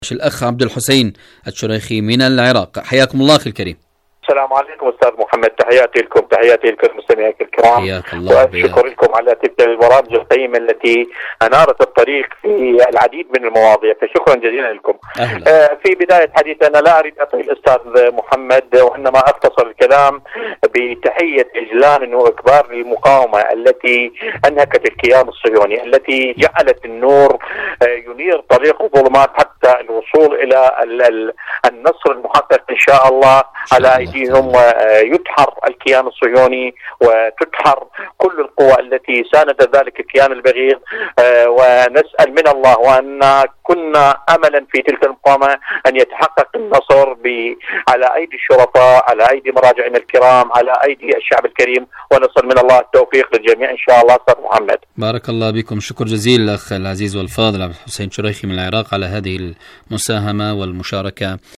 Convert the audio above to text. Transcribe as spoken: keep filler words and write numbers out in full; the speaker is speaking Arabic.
الأخ عبد الحسين الشريخي من العراق، حياكم الله أخي الكريم. السلام عليكم أستاذ محمد، تحياتي لكم، تحياتي لكم مستمعينا الكرام، حياك الله. وأشكر لكم على تلك البرامج القيمة التي أنارت الطريق في العديد من المواضيع، فشكرا جزيلا لكم. آه في بداية حديثي أنا لا أريد أطيل الأستاذ محمد، وإنما أختصر الكلام بتحية إجلال وإكبار للمقاومة التي أنهكت الكيان الصهيوني، التي جعلت النور آه ينير طريق الظلمات حتى الوصول إلى النصر المحقق إن شاء الله على أيديهم، ويدحر الكيان الصهيوني وتدحر كل القوى التي ساندت ذلك الكيان البغيض. ونسأل من الله، وأن كنا أملا في تلك المقاومة أن يتحقق النصر على أيدي الشرطاء، على أيدي مراجعنا الكرام، على أيدي الشعب الكريم، ونسأل من الله التوفيق للجميع إن شاء الله. أستاذ محمد، بارك الله بكم، شكر جزيل الأخ العزيز والفاضل عبد الحسين الشريخي من العراق على هذه المساهمة والمشاركة.